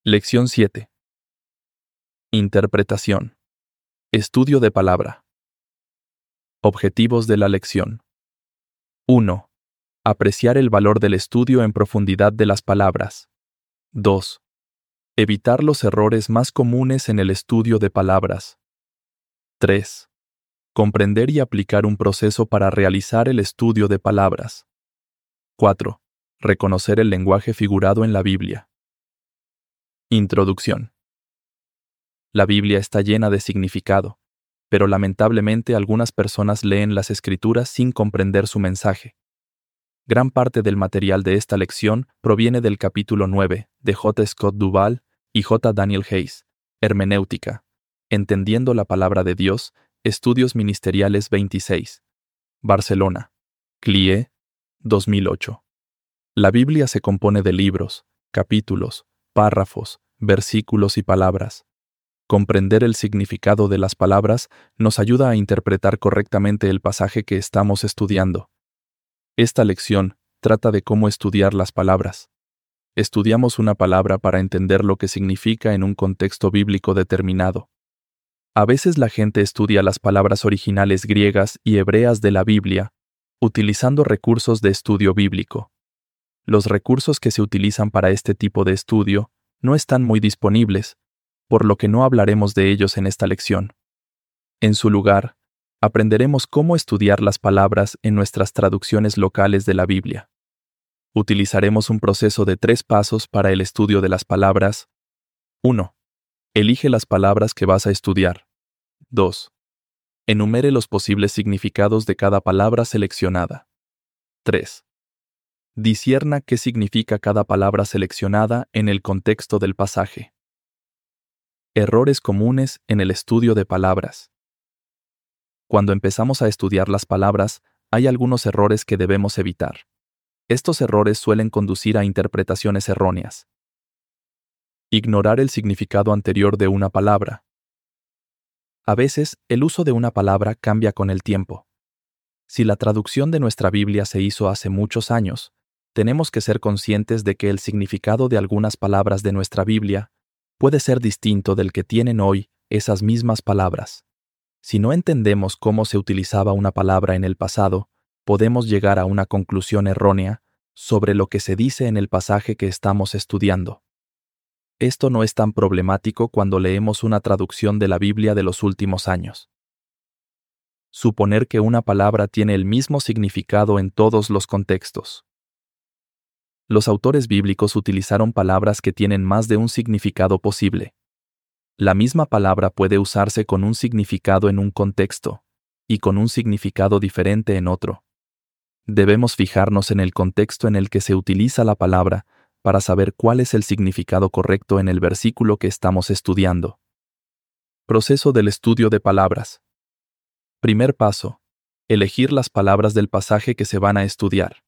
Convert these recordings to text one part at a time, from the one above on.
Lección 7. Interpretación. Estudio de palabra. Objetivos de la lección. 1. Apreciar el valor del estudio en profundidad de las palabras. 2. Evitar los errores más comunes en el estudio de palabras. 3. Comprender y aplicar un proceso para realizar el estudio de palabras. 4. Reconocer el lenguaje figurado en la Biblia. Introducción. La Biblia está llena de significado, pero lamentablemente algunas personas leen las Escrituras sin comprender su mensaje. Gran parte del material de esta lección proviene del capítulo 9 de J. Scott Duvall y J. Daniel Hayes, Hermenéutica, Entendiendo la Palabra de Dios, Estudios Ministeriales 26. Barcelona, CLIE, 2008. La Biblia se compone de libros, capítulos, párrafos, versículos y palabras. Comprender el significado de las palabras nos ayuda a interpretar correctamente el pasaje que estamos estudiando. Esta lección trata de cómo estudiar las palabras. Estudiamos una palabra para entender lo que significa en un contexto bíblico determinado. A veces la gente estudia las palabras originales griegas y hebreas de la Biblia, utilizando recursos de estudio bíblico. Los recursos que se utilizan para este tipo de estudio no están muy disponibles, por lo que no hablaremos de ellos en esta lección. En su lugar, aprenderemos cómo estudiar las palabras en nuestras traducciones locales de la Biblia. Utilizaremos un proceso de 3 pasos para el estudio de las palabras. 1. Elige las palabras que vas a estudiar. 2. Enumere los posibles significados de cada palabra seleccionada. 3. Discierna qué significa cada palabra seleccionada en el contexto del pasaje. Errores comunes en el estudio de palabras. Cuando empezamos a estudiar las palabras, hay algunos errores que debemos evitar. Estos errores suelen conducir a interpretaciones erróneas. Ignorar el significado anterior de una palabra. A veces, el uso de una palabra cambia con el tiempo. Si la traducción de nuestra Biblia se hizo hace muchos años, tenemos que ser conscientes de que el significado de algunas palabras de nuestra Biblia puede ser distinto del que tienen hoy esas mismas palabras. Si no entendemos cómo se utilizaba una palabra en el pasado, podemos llegar a una conclusión errónea sobre lo que se dice en el pasaje que estamos estudiando. Esto no es tan problemático cuando leemos una traducción de la Biblia de los últimos años. Suponer que una palabra tiene el mismo significado en todos los contextos. Los autores bíblicos utilizaron palabras que tienen más de un significado posible. La misma palabra puede usarse con un significado en un contexto y con un significado diferente en otro. Debemos fijarnos en el contexto en el que se utiliza la palabra para saber cuál es el significado correcto en el versículo que estamos estudiando. Proceso del estudio de palabras. Primer paso: elegir las palabras del pasaje que se van a estudiar.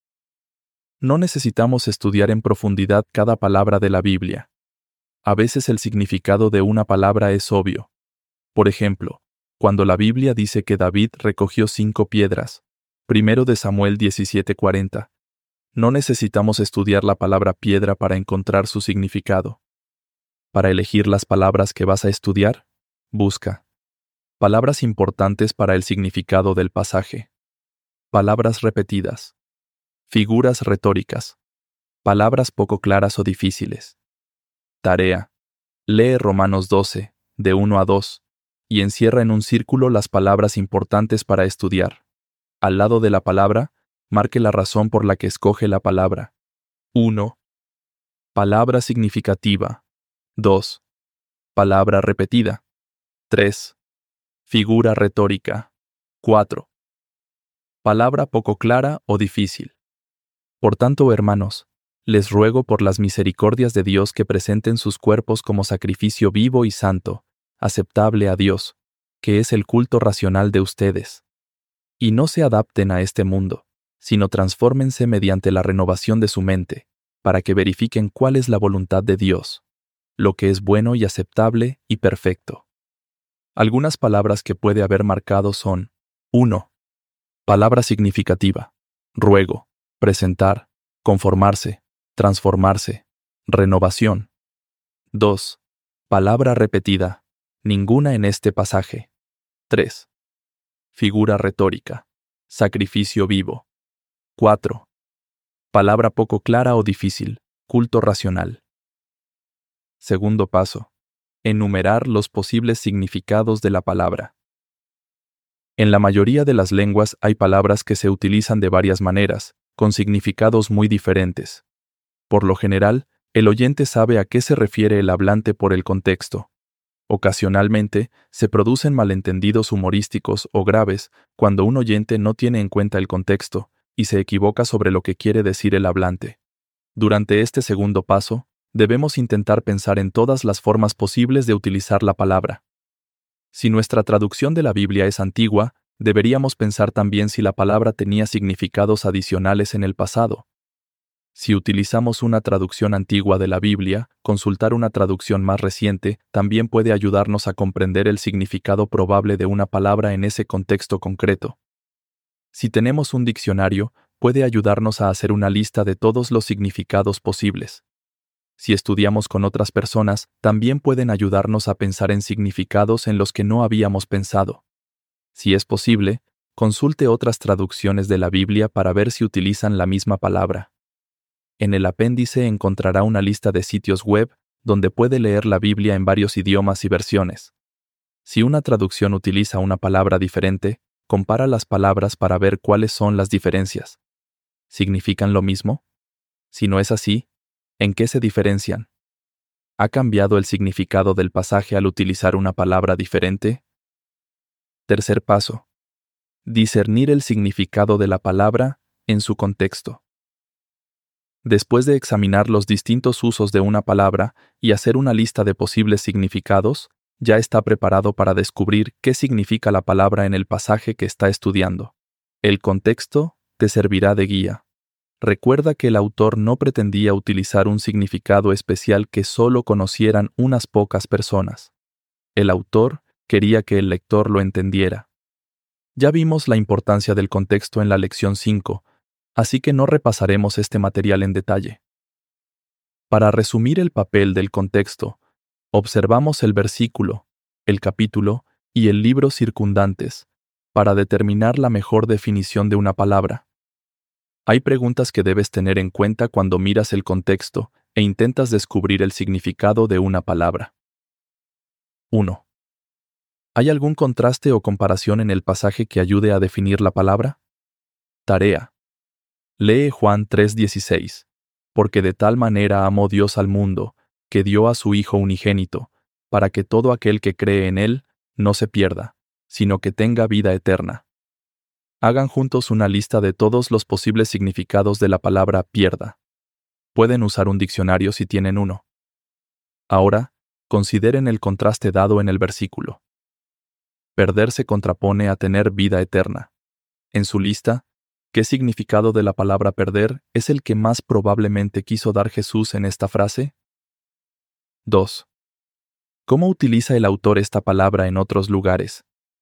No necesitamos estudiar en profundidad cada palabra de la Biblia. A veces el significado de una palabra es obvio. Por ejemplo, cuando la Biblia dice que David recogió 5 piedras, 1 de Samuel 17:40, no necesitamos estudiar la palabra piedra para encontrar su significado. Para elegir las palabras que vas a estudiar, busca palabras importantes para el significado del pasaje, palabras repetidas, figuras retóricas, palabras poco claras o difíciles. Tarea: lee Romanos 12, de 1 a 2, y encierra en un círculo las palabras importantes para estudiar. Al lado de la palabra, marque la razón por la que escoge la palabra. 1. Palabra significativa. 2. Palabra repetida. 3. Figura retórica. 4. Palabra poco clara o difícil. Por tanto, hermanos, les ruego por las misericordias de Dios que presenten sus cuerpos como sacrificio vivo y santo, aceptable a Dios, que es el culto racional de ustedes. Y no se adapten a este mundo, sino transfórmense mediante la renovación de su mente, para que verifiquen cuál es la voluntad de Dios, lo que es bueno y aceptable y perfecto. Algunas palabras que puede haber marcado son: 1. Palabra significativa: ruego, presentar, conformarse, transformarse, renovación. 2. Palabra repetida. Ninguna en este pasaje. 3. Figura retórica. Sacrificio vivo. 4. Palabra poco clara o difícil. Culto racional. Segundo paso. Enumerar los posibles significados de la palabra. En la mayoría de las lenguas hay palabras que se utilizan de varias maneras, con significados muy diferentes. Por lo general, el oyente sabe a qué se refiere el hablante por el contexto. Ocasionalmente, se producen malentendidos humorísticos o graves cuando un oyente no tiene en cuenta el contexto y se equivoca sobre lo que quiere decir el hablante. Durante este segundo paso, debemos intentar pensar en todas las formas posibles de utilizar la palabra. Si nuestra traducción de la Biblia es antigua, deberíamos pensar también si la palabra tenía significados adicionales en el pasado. Si utilizamos una traducción antigua de la Biblia, consultar una traducción más reciente también puede ayudarnos a comprender el significado probable de una palabra en ese contexto concreto. Si tenemos un diccionario, puede ayudarnos a hacer una lista de todos los significados posibles. Si estudiamos con otras personas, también pueden ayudarnos a pensar en significados en los que no habíamos pensado. Si es posible, consulte otras traducciones de la Biblia para ver si utilizan la misma palabra. En el apéndice encontrará una lista de sitios web donde puede leer la Biblia en varios idiomas y versiones. Si una traducción utiliza una palabra diferente, compara las palabras para ver cuáles son las diferencias. ¿Significan lo mismo? Si no es así, ¿en qué se diferencian? ¿Ha cambiado el significado del pasaje al utilizar una palabra diferente? Tercer paso. Discernir el significado de la palabra en su contexto. Después de examinar los distintos usos de una palabra y hacer una lista de posibles significados, ya está preparado para descubrir qué significa la palabra en el pasaje que está estudiando. El contexto te servirá de guía. Recuerda que el autor no pretendía utilizar un significado especial que solo conocieran unas pocas personas. El autor quería que el lector lo entendiera. Ya vimos la importancia del contexto en la lección 5, así que no repasaremos este material en detalle. Para resumir el papel del contexto, observamos el versículo, el capítulo y el libro circundantes para determinar la mejor definición de una palabra. Hay preguntas que debes tener en cuenta cuando miras el contexto e intentas descubrir el significado de una palabra. 1. ¿Hay algún contraste o comparación en el pasaje que ayude a definir la palabra? Tarea. Lee Juan 3:16. Porque de tal manera amó Dios al mundo, que dio a su Hijo unigénito, para que todo aquel que cree en Él no se pierda, sino que tenga vida eterna. Hagan juntos una lista de todos los posibles significados de la palabra pierda. Pueden usar un diccionario si tienen uno. Ahora, consideren el contraste dado en el versículo. Perder se contrapone a tener vida eterna. En su lista, ¿qué significado de la palabra perder es el que más probablemente quiso dar Jesús en esta frase? 2. ¿Cómo utiliza el autor esta palabra en otros lugares?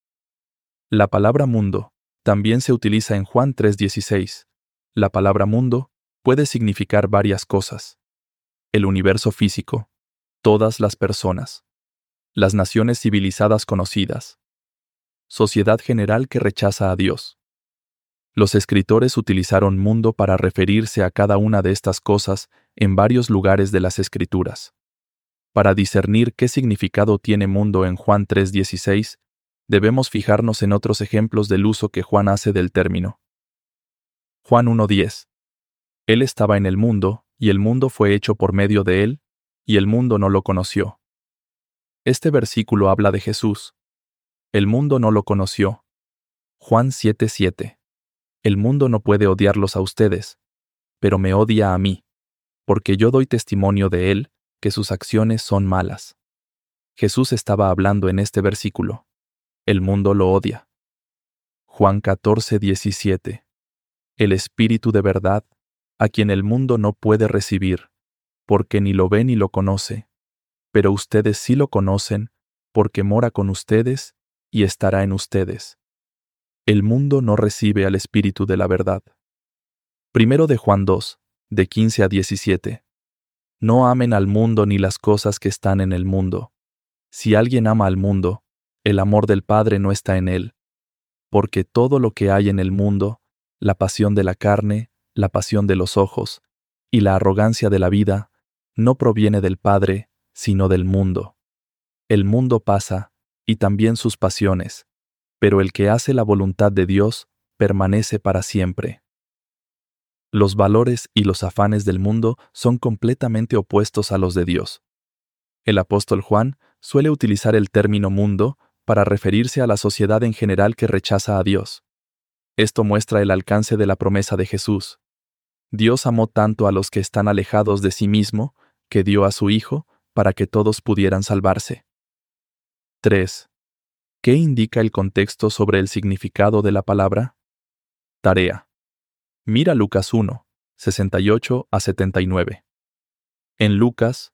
La palabra mundo también se utiliza en Juan 3:16. La palabra mundo puede significar varias cosas. El universo físico, todas las personas, las naciones civilizadas conocidas, sociedad general que rechaza a Dios. Los escritores utilizaron mundo para referirse a cada una de estas cosas en varios lugares de las Escrituras. Para discernir qué significado tiene mundo en Juan 3:16, debemos fijarnos en otros ejemplos del uso que Juan hace del término. Juan 1:10. Él estaba en el mundo, y el mundo fue hecho por medio de él, y el mundo no lo conoció. Este versículo habla de Jesús. El mundo no lo conoció. Juan 7:7. El mundo no puede odiarlos a ustedes, pero me odia a mí, porque yo doy testimonio de él, que sus acciones son malas. Jesús estaba hablando en este versículo. El mundo lo odia. Juan 14:17. El Espíritu de verdad, a quien el mundo no puede recibir, porque ni lo ve ni lo conoce, pero ustedes sí lo conocen, porque mora con ustedes y estará en ustedes. El mundo no recibe al Espíritu de la verdad. Primero de Juan 2, de 15 a 17. No amen al mundo ni las cosas que están en el mundo. Si alguien ama al mundo, el amor del Padre no está en él. Porque todo lo que hay en el mundo, la pasión de la carne, la pasión de los ojos y la arrogancia de la vida, no proviene del Padre, sino del mundo. El mundo pasa, y también sus pasiones, pero el que hace la voluntad de Dios permanece para siempre. Los valores y los afanes del mundo son completamente opuestos a los de Dios. El apóstol Juan suele utilizar el término mundo para referirse a la sociedad en general que rechaza a Dios. Esto muestra el alcance de la promesa de Jesús. Dios amó tanto a los que están alejados de sí mismo, que dio a su Hijo para que todos pudieran salvarse. 3. ¿Qué indica el contexto sobre el significado de la palabra? Tarea. Mira Lucas 1, 68 a 79. En Lucas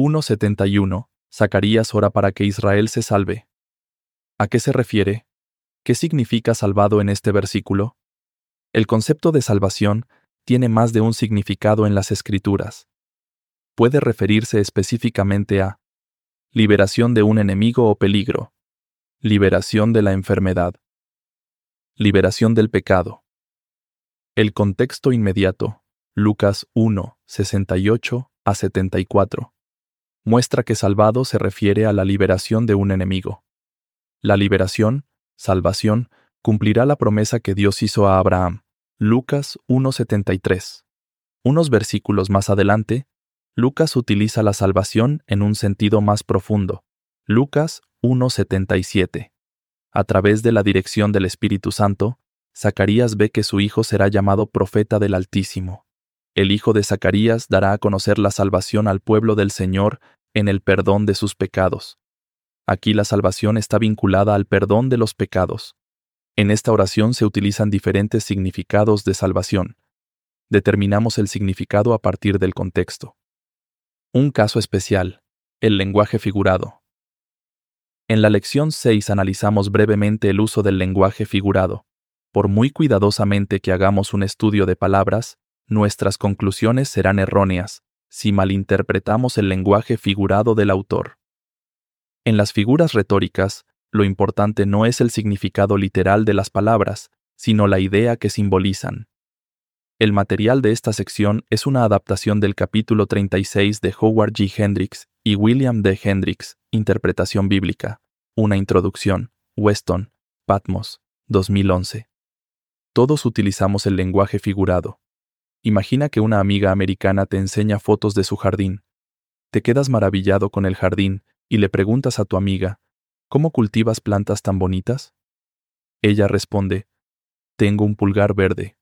1:71, Zacarías ora para que Israel se salve. ¿A qué se refiere? ¿Qué significa salvado en este versículo? El concepto de salvación tiene más de un significado en las Escrituras. Puede referirse específicamente a liberación de un enemigo o peligro, liberación de la enfermedad, liberación del pecado. El contexto inmediato, Lucas 1, 68 a 74, muestra que salvado se refiere a la liberación de un enemigo. La liberación, salvación, cumplirá la promesa que Dios hizo a Abraham. Lucas 1:73. Unos versículos más adelante, Lucas utiliza la salvación en un sentido más profundo. Lucas 1:77. A través de la dirección del Espíritu Santo, Zacarías ve que su hijo será llamado profeta del Altísimo. El hijo de Zacarías dará a conocer la salvación al pueblo del Señor en el perdón de sus pecados. Aquí la salvación está vinculada al perdón de los pecados. En esta oración se utilizan diferentes significados de salvación. Determinamos el significado a partir del contexto. Un caso especial, el lenguaje figurado. En la lección 6 analizamos brevemente el uso del lenguaje figurado. Por muy cuidadosamente que hagamos un estudio de palabras, nuestras conclusiones serán erróneas si malinterpretamos el lenguaje figurado del autor. En las figuras retóricas, lo importante no es el significado literal de las palabras, sino la idea que simbolizan. El material de esta sección es una adaptación del capítulo 36 de Howard G. Hendricks y William D. Hendricks, Interpretación Bíblica, una introducción, Weston, Patmos, 2011. Todos utilizamos el lenguaje figurado. Imagina que una amiga americana te enseña fotos de su jardín. Te quedas maravillado con el jardín y le preguntas a tu amiga, ¿cómo cultivas plantas tan bonitas? Ella responde, tengo un pulgar verde.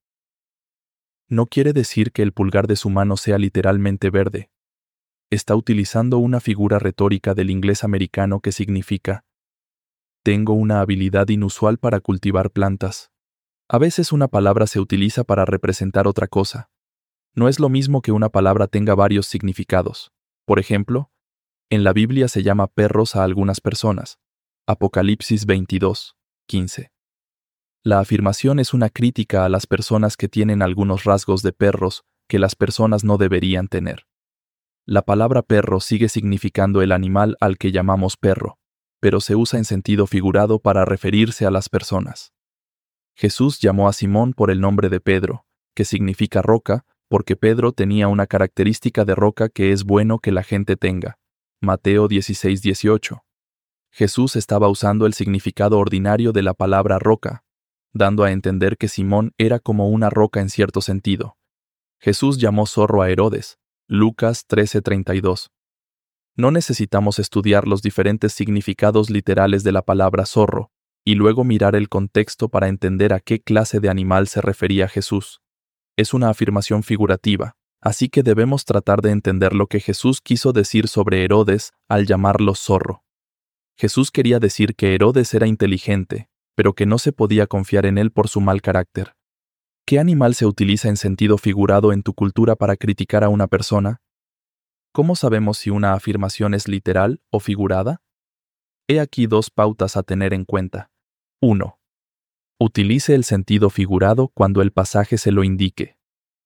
No quiere decir que el pulgar de su mano sea literalmente verde. Está utilizando una figura retórica del inglés americano que significa, tengo una habilidad inusual para cultivar plantas. A veces una palabra se utiliza para representar otra cosa. No es lo mismo que una palabra tenga varios significados. Por ejemplo, en la Biblia se llama perros a algunas personas. Apocalipsis 22, 15. La afirmación es una crítica a las personas que tienen algunos rasgos de perros que las personas no deberían tener. La palabra perro sigue significando el animal al que llamamos perro, pero se usa en sentido figurado para referirse a las personas. Jesús llamó a Simón por el nombre de Pedro, que significa roca, porque Pedro tenía una característica de roca que es bueno que la gente tenga. Mateo 16:18. Jesús estaba usando el significado ordinario de la palabra roca, dando a entender que Simón era como una roca en cierto sentido. Jesús llamó zorro a Herodes. Lucas 13:32. No necesitamos estudiar los diferentes significados literales de la palabra zorro, y luego mirar el contexto para entender a qué clase de animal se refería Jesús. Es una afirmación figurativa, así que debemos tratar de entender lo que Jesús quiso decir sobre Herodes al llamarlo zorro. Jesús quería decir que Herodes era inteligente, pero que no se podía confiar en él por su mal carácter. ¿Qué animal se utiliza en sentido figurado en tu cultura para criticar a una persona? ¿Cómo sabemos si una afirmación es literal o figurada? He aquí dos pautas a tener en cuenta. 1. Utilice el sentido figurado cuando el pasaje se lo indique.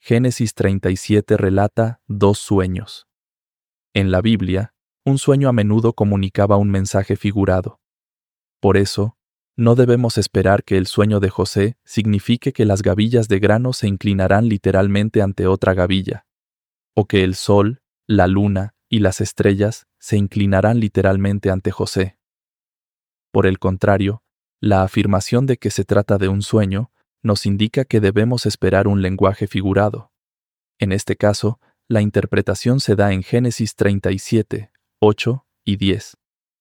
Génesis 37 relata 2 sueños. En la Biblia, un sueño a menudo comunicaba un mensaje figurado. Por eso, no debemos esperar que el sueño de José signifique que las gavillas de grano se inclinarán literalmente ante otra gavilla, o que el sol, la luna y las estrellas se inclinarán literalmente ante José. Por el contrario, la afirmación de que se trata de un sueño nos indica que debemos esperar un lenguaje figurado. En este caso, la interpretación se da en Génesis 37, 8 y 10.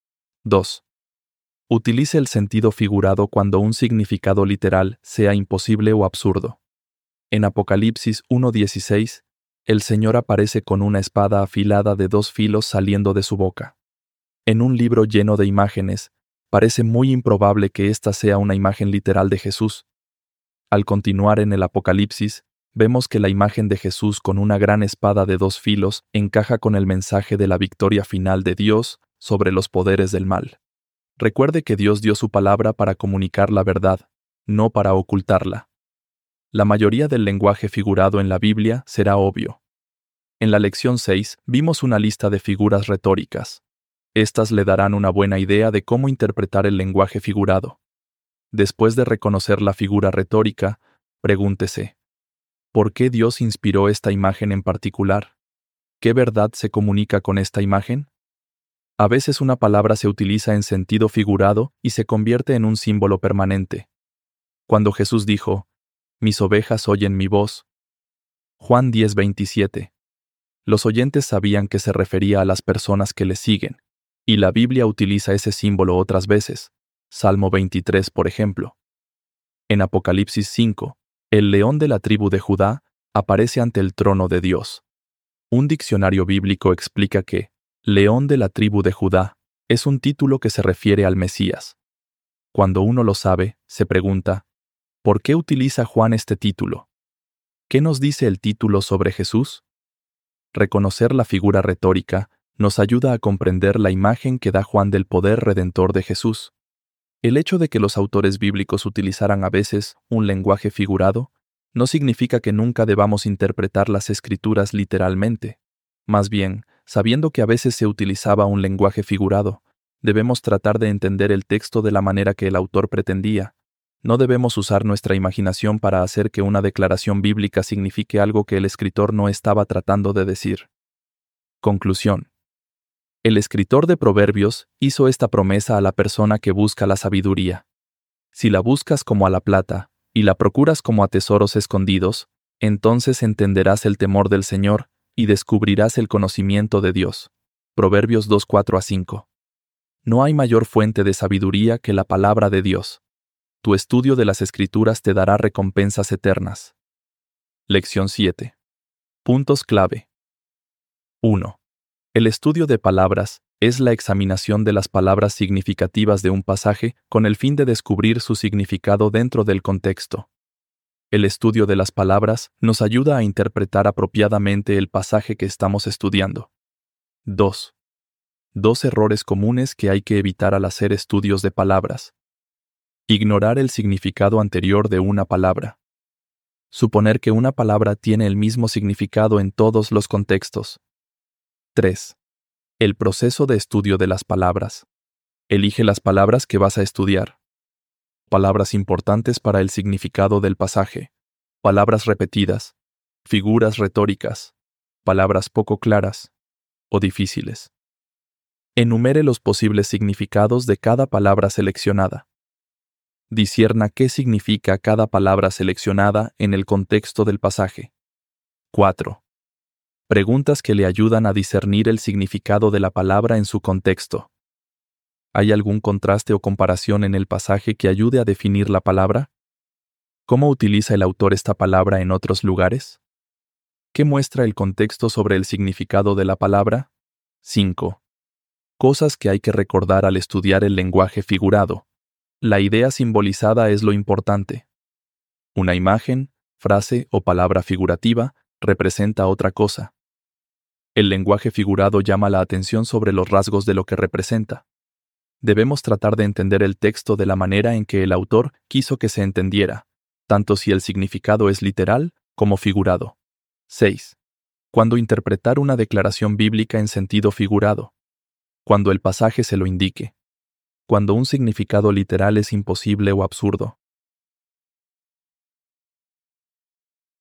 2. Utilice el sentido figurado cuando un significado literal sea imposible o absurdo. En Apocalipsis 1:16, el Señor aparece con una espada afilada de 2 filos saliendo de su boca. En un libro lleno de imágenes, parece muy improbable que esta sea una imagen literal de Jesús. Al continuar en el Apocalipsis, vemos que la imagen de Jesús con una gran espada de 2 filos encaja con el mensaje de la victoria final de Dios sobre los poderes del mal. Recuerde que Dios dio su palabra para comunicar la verdad, no para ocultarla. La mayoría del lenguaje figurado en la Biblia será obvio. En la lección 6 vimos una lista de figuras retóricas. Estas le darán una buena idea de cómo interpretar el lenguaje figurado. Después de reconocer la figura retórica, pregúntese: ¿por qué Dios inspiró esta imagen en particular? ¿Qué verdad se comunica con esta imagen? A veces una palabra se utiliza en sentido figurado y se convierte en un símbolo permanente. Cuando Jesús dijo: «Mis ovejas oyen mi voz», Juan 10:27, los oyentes sabían que se refería a las personas que le siguen, y la Biblia utiliza ese símbolo otras veces. Salmo 23, por ejemplo. En Apocalipsis 5, el león de la tribu de Judá aparece ante el trono de Dios. Un diccionario bíblico explica que León de la tribu de Judá es un título que se refiere al Mesías. Cuando uno lo sabe, se pregunta: ¿por qué utiliza Juan este título? ¿Qué nos dice el título sobre Jesús? Reconocer la figura retórica nos ayuda a comprender la imagen que da Juan del poder redentor de Jesús. El hecho de que los autores bíblicos utilizaran a veces un lenguaje figurado no significa que nunca debamos interpretar las Escrituras literalmente. Más bien, sabiendo que a veces se utilizaba un lenguaje figurado, debemos tratar de entender el texto de la manera que el autor pretendía. No debemos usar nuestra imaginación para hacer que una declaración bíblica signifique algo que el escritor no estaba tratando de decir. Conclusión. El escritor de Proverbios hizo esta promesa a la persona que busca la sabiduría. Si la buscas como a la plata, y la procuras como a tesoros escondidos, entonces entenderás el temor del Señor, y descubrirás el conocimiento de Dios. Proverbios 2:4-5. No hay mayor fuente de sabiduría que la palabra de Dios. Tu estudio de las Escrituras te dará recompensas eternas. Lección 7. Puntos clave. 1. El estudio de palabras es la examinación de las palabras significativas de un pasaje con el fin de descubrir su significado dentro del contexto. El estudio de las palabras nos ayuda a interpretar apropiadamente el pasaje que estamos estudiando. 2. 2 errores comunes que hay que evitar al hacer estudios de palabras. Ignorar el significado anterior de una palabra. Suponer que una palabra tiene el mismo significado en todos los contextos. 3. El proceso de estudio de las palabras. Elige las palabras que vas a estudiar. Palabras importantes para el significado del pasaje. Palabras repetidas. Figuras retóricas. Palabras poco claras o difíciles. Enumere los posibles significados de cada palabra seleccionada. Discierna qué significa cada palabra seleccionada en el contexto del pasaje. 4. Preguntas que le ayudan a discernir el significado de la palabra en su contexto. ¿Hay algún contraste o comparación en el pasaje que ayude a definir la palabra? ¿Cómo utiliza el autor esta palabra en otros lugares? ¿Qué muestra el contexto sobre el significado de la palabra? 5. Cosas que hay que recordar al estudiar el lenguaje figurado. La idea simbolizada es lo importante. Una imagen, frase o palabra figurativa representa otra cosa. El lenguaje figurado llama la atención sobre los rasgos de lo que representa. Debemos tratar de entender el texto de la manera en que el autor quiso que se entendiera, tanto si el significado es literal como figurado. 6. Cuando interpretar una declaración bíblica en sentido figurado. Cuando el pasaje se lo indique. Cuando un significado literal es imposible o absurdo.